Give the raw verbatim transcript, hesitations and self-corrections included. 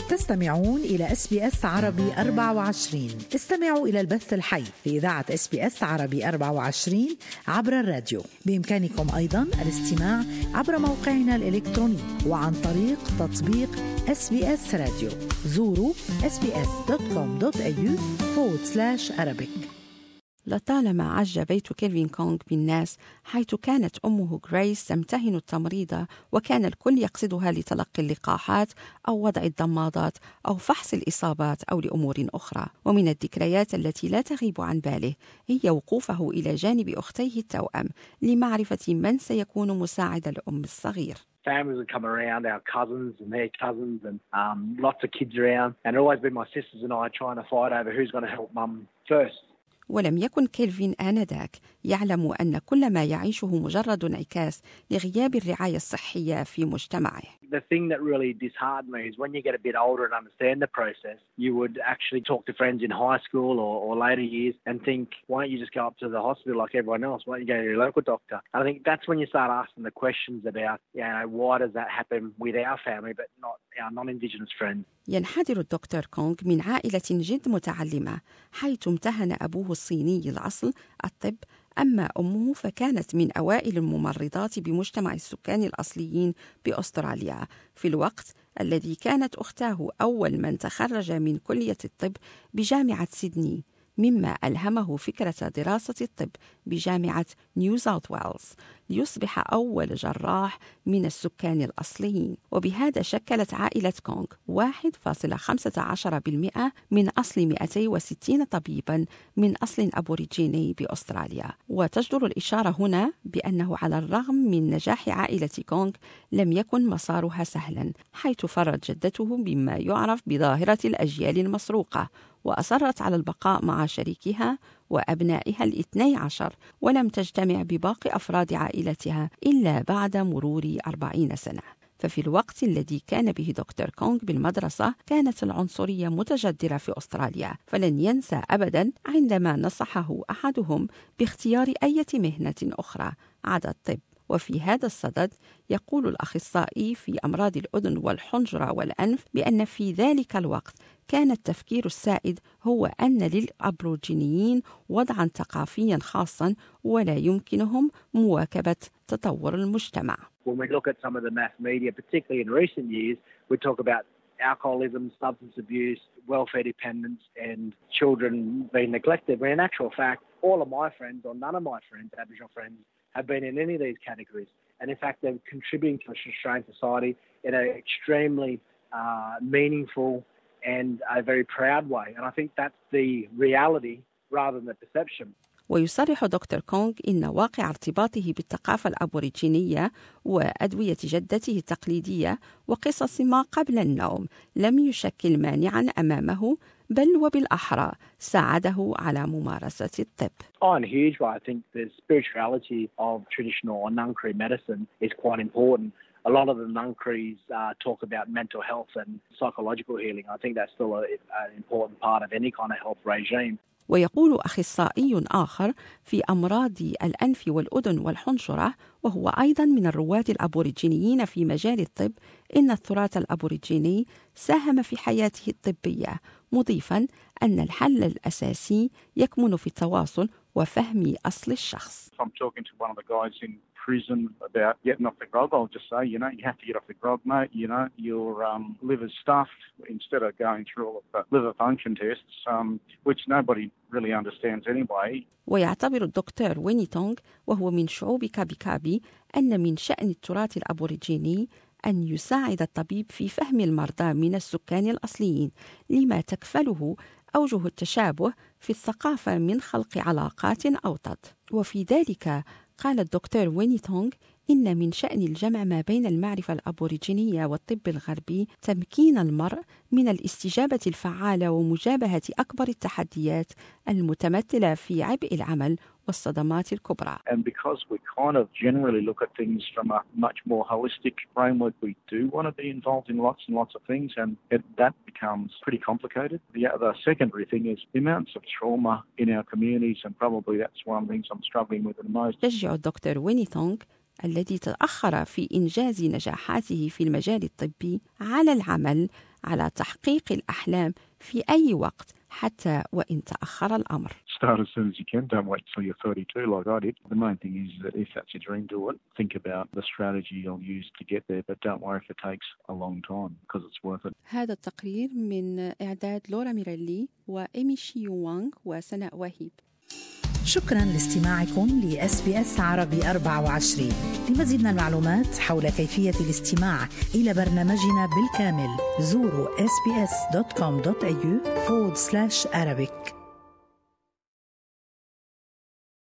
تستمعون إلى إس بي إس عربي أربعة وعشرين. استمعوا إلى البث الحي في إذاعة إس بي إس عربي أربعة وعشرين عبر الراديو. بإمكانكم أيضاً الاستماع عبر موقعنا الإلكتروني وعن طريق تطبيق إس بي إس راديو. زوروا إس بي إس دوت كوم دوت إيه يو فورورد سلاش أرابيك. لطالما عج بيت كيلفين كونغ بالناس، حيث كانت أمه غريس تمتهن التمريض وكان الكل يقصدها لتلقي اللقاحات أو وضع الضمادات أو فحص الإصابات أو لأمور أخرى. ومن الذكريات التي لا تغيب عن باله هي وقوفه إلى جانب أختيه التوأم لمعرفة من سيكون مساعد الأم الصغير. Families would come around, our cousins and their cousins, and um, lots of kids around. And it always been my sisters and I trying to fight over who's going to help mum first. ولم يكن كيلفين آنذاك يعلم أن كل ما يعيشه مجرد انعكاس لغياب الرعاية الصحية في مجتمعه. The thing that really disheartened me is when you get a bit older and understand the process, you would actually talk to friends in high school or, or later years and think, why don't you just go up to the hospital like everyone else? Why don't you go to your local doctor? And I think that's when you start asking the questions about, you know, why does that happen with our family but not our non-Indigenous friends? ينحدر الدكتور كونغ من عائلة جد متعلمة، حيث امتهن أبوه الصيني الأصل الطب، أما أمه فكانت من أوائل الممرضات بمجتمع السكان الأصليين بأستراليا، في الوقت الذي كانت أختاه أول من تخرج من كلية الطب بجامعة سيدني، مما ألهمه فكرة دراسة الطب بجامعة نيو ساوث ويلز ليصبح أول جراح من السكان الأصليين. وبهذا شكلت عائلة كونغ واحد فاصلة خمسة عشر بالمئة من أصل مئتين وستين طبيباً من أصل أبوريجيني بأستراليا. وتجدر الإشارة هنا بأنه على الرغم من نجاح عائلة كونغ لم يكن مسارها سهلاً، حيث فرت جدته بما يعرف بظاهرة الأجيال المسروقة، وأصرت على البقاء مع شريكها وأبنائها الاثني عشر، ولم تجتمع بباقي أفراد عائلتها إلا بعد مرور أربعين سنة. ففي الوقت الذي كان به دكتور كونغ بالمدرسة كانت العنصرية متجذرة في أستراليا، فلن ينسى أبدا عندما نصحه أحدهم باختيار أي مهنة أخرى عدا الطب. وفي هذا الصدد يقول الأخصائي في أمراض الأذن والحنجرة والأنف بأن في ذلك الوقت كان التفكير السائد هو أن للأبروجينيين وضعاً ثقافياً خاصاً ولا يمكنهم مواكبة تطور المجتمع. When we look at some of the mass media, particularly in recent years, we talk about alcoholism, substance abuse, welfare dependence, and children being neglected. When in actual fact, all of my friends, or none of my friends, Aboriginal friends, have been in any of these categories. And in fact, they're contributing to Australian society in an extremely uh, meaningful and a very proud way. And I think that's the reality rather than the perception. ويصرح دكتور كونغ إن واقع ارتباطه بالثقافة الأبوريجينية وأدوية جدته التقليدية وقصص ما قبل النوم لم يشكل مانعاً أمامه، بل وبالأحرى ساعده على ممارسة الطب. Oh, in a huge way, I think the spirituality of traditional or Ngangkri medicine is quite important. A lot of the Ngangkris uh, talk about mental health and psychological healing. I think that's still a, an important part of any kind of health regime. ويقول أخصائي آخر في أمراض الأنف والأذن والحنجرة وهو أيضاً من الرواد الأبوريجينيين في مجال الطب إن التراث الأبوريجيني ساهم في حياته الطبية، مضيفاً أن الحل الأساسي يكمن في التواصل وفهم أصل الشخص. I'm talking to one of the guys in prison about getting off the grog. I'll just say, you know, you have to get off the grog, mate. You know, your um, liver's stuffed. Instead of going through all of the liver function tests, um, which nobody really understands anyway. ويعتبر الدكتور ويني تونغ وهو من شعوب كابي كابي أن من شأن التراث الأبوريجيني أن يساعد الطبيب في فهم المرضى من السكان الأصليين، لما تكفله أوجه التشابه في الثقافة من خلق علاقات أوطد. وفي ذلك قال الدكتور ويني تونغ إن من شأن الجمع ما بين المعرفة الأبوريجينية والطب الغربي تمكين المرء من الاستجابة الفعالة ومجابهة أكبر التحديات المتمثلة في عبء العمل والصدمات الكبرى. And because we kind of generally look at things from a much more holistic framework, we do want to be involved in lots and lots of things, and it, that becomes pretty complicated. The other secondary thing is the amounts of trauma in our communities, and probably that's one of the things I'm struggling with the most. يشجع الدكتور ويني تونغ الذي تأخر في إنجاز نجاحاته في المجال الطبي على العمل على تحقيق الأحلام في أي وقت حتى وإن تأخر الأمر. Start as soon as you can. Don't wait till you're thirty-two like I did. The main thing is that if that's your dream, do it. Think about the strategy you'll use to get there, but don't worry if it takes a long time because it's worth it. هذا التقرير من إعداد لورا ميريلي وإيمي شيو وانغ وسناء وهيب. شكرا لاستماعكم ل إس بي إس عربي أربعة وعشرين. لمزيد من المعلومات حول كيفية الاستماع إلى برنامجنا بالكامل زوروا إس بي إس دوت كوم دوت إيه يو forward slash Arabic.